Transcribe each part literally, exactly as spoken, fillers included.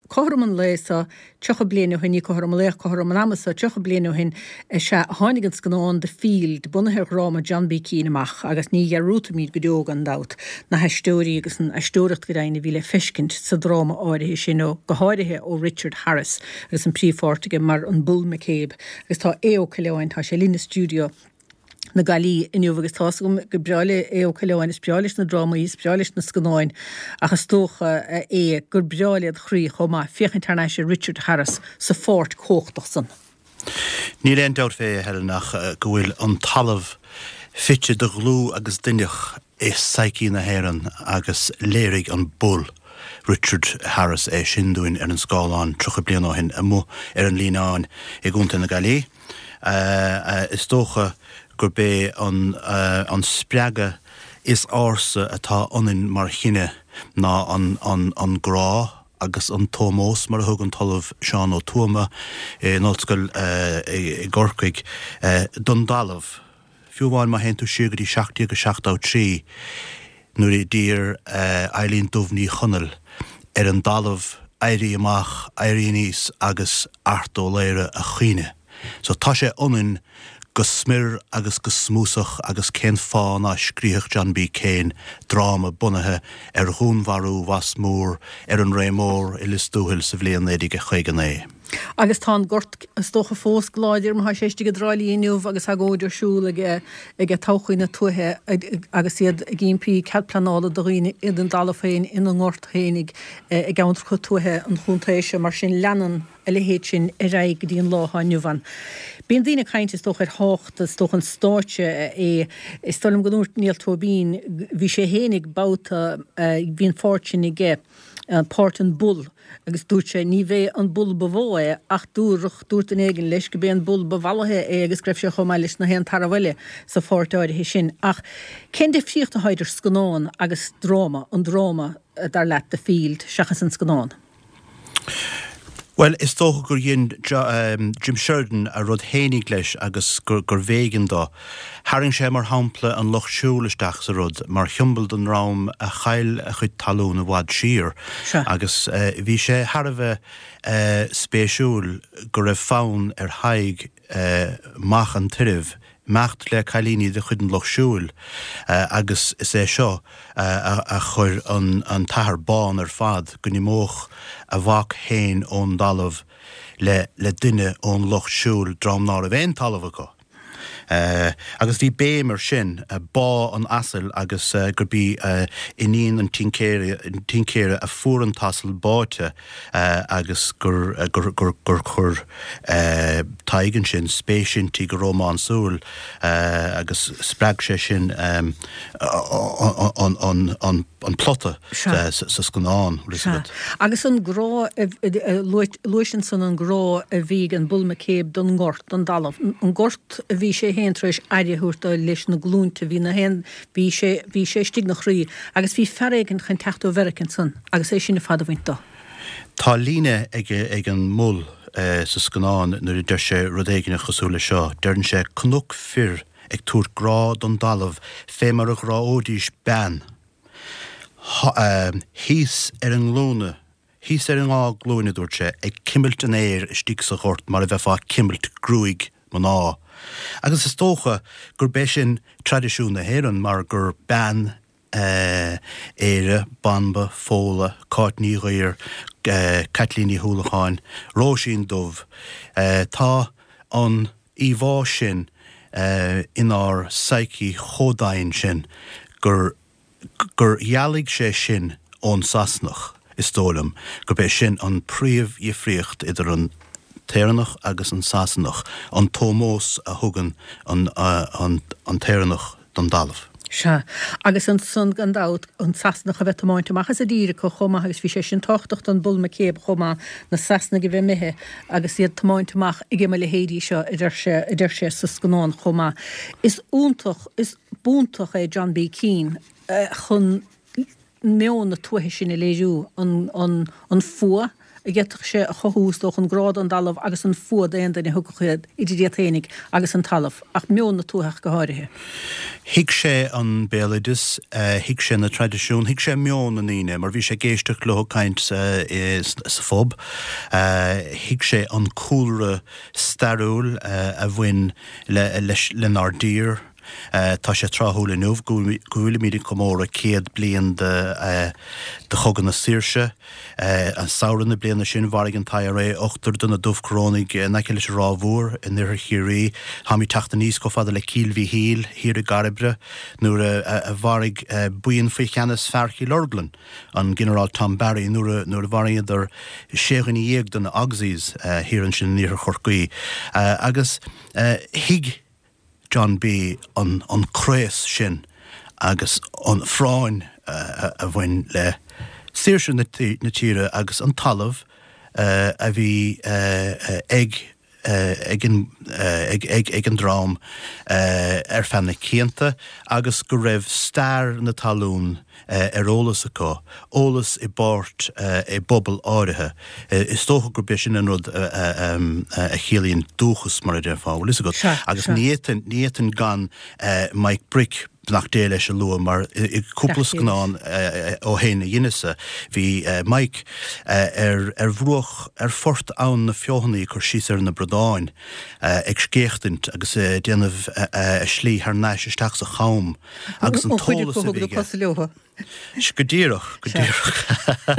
choman lésa tucha blianú hin ní chom léch chom amasa tucha blianú hin se hánigan gnáin de field bunathe ráma John B. Keane amach agus ní jarúta míad go deog an dat na heistóí agus an eistóireacht go daine bhí le fiscint sa dráma áirithe sin ó go háirithe ó Richard Harris agus an príomhpháirteige mar an Bull McCabe agus tá éo Cileáin tá sé lína stúdio na galí inniu agus tásgum go breáile éo Cileáin is breáilis na dráma is breáilis na scanáin agus tócha é gur breáile chrí chomá fiochan tarnéise Richard Harris sa fort cóchtach san. Ní réon dát fé heile nach go bhfuil an talamh fitte de glú agus duineach is saicí na héireann agus léirigh an bull Richard Harris é sinúin ar an scáláin trocha blian á hin a mó ar an línáin i gúnta na galí. Uh, uh, is tócha gur bé an, uh, an spreaga is ása atá anin mar chinine ná an, an, an grá agus an tómós mar a thug an talamh Seán Ó Tuama i nolscoil uh, i, i Gorcaig uh, Dundalamh. Fiúháin má hen tú siúgadí seachtaí agus seachtá trí nuair i dtír uh, Eileen Dubhnaí Chonaill ar an dalamh éirí amach, éirí níos agus artó léire a chuine. So tá sé ionainn go smir agus go smúsach agus cén fáin a scríoch John B. Keane dráma bunathe ar dhúnmharú was mór ar an ré mór i listúil sa bhliain éidig a chuigean é. Agus tá gort stocha fós gláidir mar séiste go dráilíonniuh agus agóidir siúla ag táchaí na tuthe agus iad gimpií ceadplanála do riine iad an dala féin in an ngort hénig ag gaantar chu tuthe an chuntaise mar sin leanan a le héit sin i raig go dtíon láthaniuhan. Bíon daoine caint is tócha hácht is tócha an státe é is stolim go núirt níl tuabín bhí sé hénig báta bhíon fortune i gé Port an Bull agus dúirt sé ní bheith an bull bhóe ach dúrach dúirt an éigen leis go bé an bull bhhalathe é agus greibh sé chomá leis na hen tarabhaile sa fort áirithe sin ach cén de fríocht a haidir scanán agus dráma an dráma dar leat de field seachas an scanán. Well, is tócha gur dhéon um, Jim Sheridan a rud hénig leis agus gur, gur bhégan dá. Haring sé mar hampla an loch siúlisteach sa rud, mar chiumbal don rám a chail a chud talún a bhd siar. Sure. Agus uh, bhí sé harbheith uh, spéisiúil gur raibh fánn ar haig uh, mach an tiribh mecht le cailíní de chud an loch siúil uh, agus is é seo uh, a, a chur an, an tahar bán ar fad go ní móch a bhach héin ón dalamh le, le duine ón loch siúil drám ná a bhéin talamh go. Uh, agus bhí bé mar sin uh, bá an asil agus uh, gur bí uh, iníon an tincéire a fuair an tasal báite uh, agus gur uh, gur gur gur chur uh, taigen sin spéisiintí go Rómán súil uh, agus spreag sé sin um, an an an an plotta sa scanán Elizabeth. Agus an grá luisin san an grá a bhí an Bull McCabe don gort an dalamh an gort a bhí sé hen treis airiúirta leis na glúnta hí na hen bhí sé bhí sé stig nach chrí agus bhí ferréigen chun techtú vericin san agus é sin na fada bhaint. Tá líne ag ag an mull uh, sa scanán nuair de sé rudéigen a chosúla seo dearn sé cnúc fir ag túr grá don dalamh fé mar a grá ódís ben. Um, hís ar an glúne hís ar an á glúne dúirt sé ag cimbalt an éir stig sa chort mar a bheith fá cimbalt grúig man á. Agus is tócha gur bé sin tradiisiún na héireann mar gur ben uh, éire, banba, fóla, cáitníghir, uh, Caitlíní Húlacháin, Róisín Dubh. Uh, tá an íbhá sin uh, inar saicí chodáin sin gur gur jalig sé sin ón Sasnach is tólam, gur bé sin an príomh ifriocht idir an Téireanach agus an Sasnach, an tómós a thugan an, uh, an, an Téireanach don dalamh. Se, agus an sun gandát an Sasnach a bheith máinte machchas a díre go chomá agus bhí sé sin tochtacht an Bull McCabe chomá na Sasna go bheith mithe agus iad tomáinte mach i gimime le héadí seo idir sé idir sé sa scanán chomá. Is úntach, is búntach é John B. Keane uh, chun meon na tuaithe sin i léisiú an, an, an fua a gheach sé a chohúsdóch an grád an dalamh agus an fuad éon den thuchéad idirdiaténig agus an talamh ach mion na túthach go háirithe. Hic sé an bélidas, hic sé na tradiisiún, hic sé mion na níine, mar bhí sé géisteach le caint sa fob. Hic sé an cúlre starúil a bhain le nardír. Uh, tá sé tráthnúla nuamh gúla míad comóra céad bliain de de chogan na Saoirse an saoran na bliana sin bharg an tair ré ochtar duna dubhchrónig neice leis rámhór in nuair chiaí ha mí teachta níos go fada le cíl bhí híl hir a Garibre nuair a bharg buíon faoi cheannas fearchaí Lorglan an general Tom Barry nuair a bharg idir ségan í dhéag duna agsís hir an sin níor chorcaí agus hiig John B. an an crés sin agus an fráin uh, a bhain le Saoirse na tíre agus an talamh uh, a bhí uh, ag uh, ag an drám uh, ar fanna céanta agus go raibh stair na talún Uh, ar ólas acu, ólas i bort uh, i bobbal áirithe. Uh, is tócha gur béis sin an rud uh, uh, um, uh, a chéalaíonn dúchas mar a déir fáil. Is a go. Agus níétan gan uh, Mike Brick nach dé leis a lua, mar i cúplas gnáin ó héna dhéanasa bhí Mike ar ar bhruach ar fort ann na feohannaí chur síos ar na Bradáin ag scéchtint agus déanamh slí ar náis isteach sa chaum agus an tólas a bhí. Sgudíirech, Sgudíirech.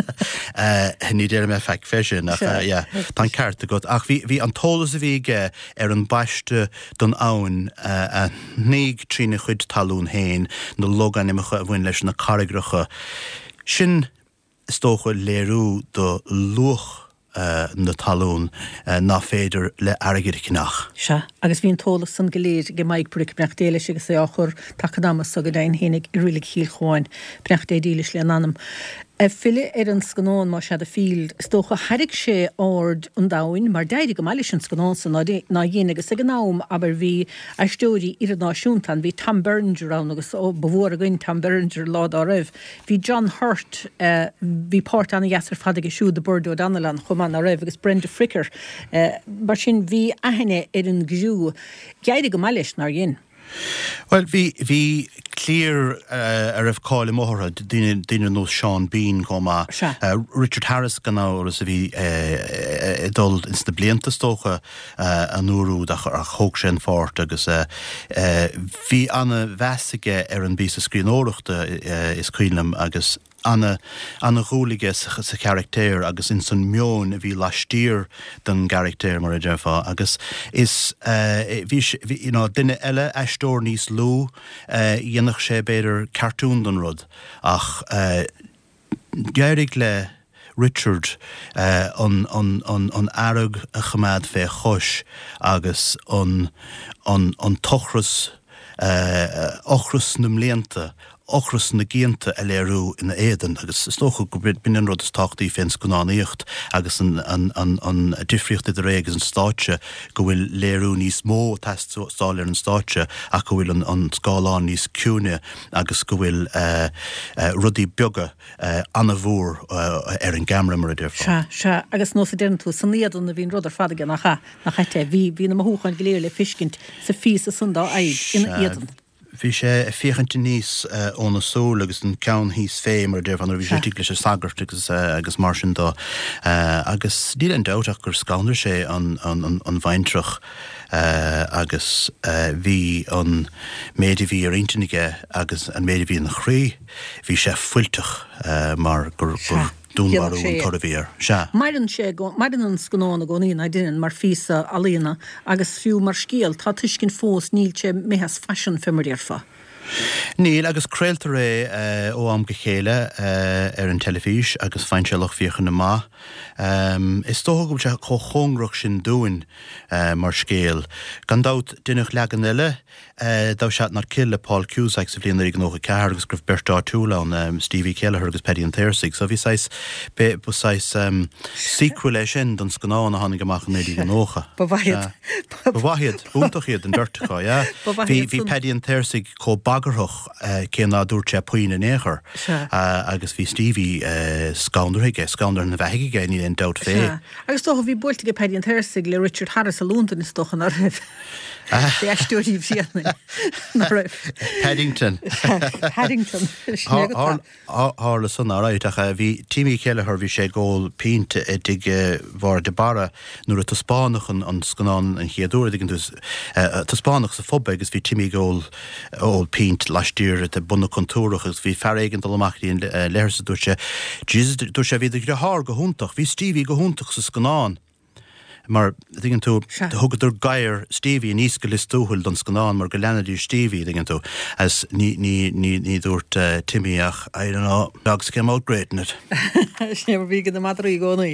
Ní déir me feic fesin, ach, ja, tá ceart a god. Ach, bhí an tólas a bhíige ar an baiste don ann a níg trína chuid talún héin, na logan imimecha a bhain leis na caragracha. Sin is tócha léirú do luach Uh, na talún uh, ná féidir le airgid cinach. Se, agus bhíon tólas san goléir go Mike Brick breach déiles agus é áchur tacadámas a go dain hénig i rilig híl cháin breach dé dílis le an anam. E fille ar an scanón mar se a field stocha harig sé ord an dain, mar deidig go meilis an scanón san ná dhéine agus ag nám aber bhí a stóri ar náisiúntan, bhí Tom Berenger an agus ó bhór a gin Tom Berenger lád á raibh. Bhí John Hurt, bhí páirt anna gheasar fadig a siú de Bordeaux Danalan chuman a raibh agus Brenda Fricker. Mar sin bhí aithne ar an ghiú, geidig go meilis nar dhéin. Well, vi vi clear uh, ar of cáil móra duine nó Sean Bean comma uh, Richard Harris ganná as a bhí uh, dul ins na blianta stócha uh, an úrú a chóg sin fort agus uh, uh, bhí anna bhesaige ar an bí a scríóireachta uh, is cuilam agus Anna Anna Rúlige sa charactéir agus in san mion a bhí lastír den charactéir mar a defa agus is bhí you know duine eile eistóir níos lú dhéanach sé beidir cartún don rud ach geirig le Richard uh, on on on on arag a chamad fe chosh agus on on on tochras uh, ochrus num leanta ochrus na géanta a léirú ina éan agus stocha go bin an rud táchtaí féns go náíocht agus an an an an difriocht idir régus an stáitse go bhfuil léirú níos mó test stáir an stáitse a go bhfuil an an scáláin níos ciúne agus go bhfuil uh, uh, rudí beaga uh, anna bhór uh, ar an gamra mar a dtíir fá. Se, se, agus nó sa déan tú san níadú na bhín rudar fadaige nach cha nach chaite bhí bhí na mthúchain go léir le fiscint sa fí sa sundá aig ina éan. Bhí sé féchanta níos óna sól agus an ceann híos féim ar déir an bhí sé tígla sé sagart agus agus mar sin dó agus díl an dáteach gur scanir sé an an bhaintrach agus bhí an méadihí ar intinige agus an méadihí na chrí bhí sé fuilteach mar gur gur dúnmarú an torvíir. Maidan sé maidan an scanóna gonína duine mar físa alína agus fiú mar scíal tá tuiscin fós níl sé méhas fashion fimar fa. Níl agus creaaltar é ó am go chéile ar an telefís agus fein sé lech fiochan na má. Um, is tócha go se cho chóngrach sin dúin uh, mar scéal. Gan dát duinech legan eile, uh, dá seat nar cille Paul Cusack sa bblion ag nócha cear agus gribh Bertá Túlán um, Stevie Kelleher agus Paddy an Thursig. So bhí sais be busáis um, sequel é sin don scanána hánig amach an éidir an nócha. Bavaiad. Bavaiad, úntachiad an dúirtacha, ja. Bhí Paddy an Thursig có bag agarthach céanna dúirte puoine néair agus bhí Stevie scandarige scandar na bheige ní an dat fé. Agus tó bhí builtige pedi an thuirsigh le Richard Harris a Lúndan is stochan ar rih. Éistúiríh sianna na raibh. Paddington. Paddington. Hála san áráiteach bhí tíimi chéilethir bhí sé ggóil pínta ag bhar de bara nuair a taspánach an scanán an chiaadúir diggin dus taspánach sa fóbe agus bhí tíimi ggóil ó pínt leistíir a buna contúrach agus bhí feréigen dul amachtaí léirsa dúirte dúir sé bhí gur thar go húntaach, bhí Stevie go húntaach sa scanán. Mar diggin tú thugadur gaiir Stevie níos go listúhil don scanán mar go leanadí Stevie diggin tú as ní ní ní ní dúirt Timmyach I don't know dogs came out great in it. Snever bhí go na madarí gcónaí.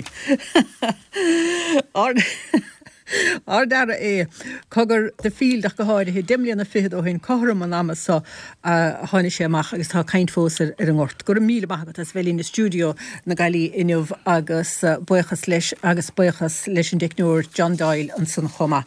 Ar dar é cogur de fíldach go háide hí dimlíanna fiad ó hén choram an amas sa tháinig sé amach agus tá caint fósar ar an ort. Gur míle magat as bhfuil in na stúdio na galí inniuh agus buchas leis agus buchas leis an dicnúir John Doyle an san chuma.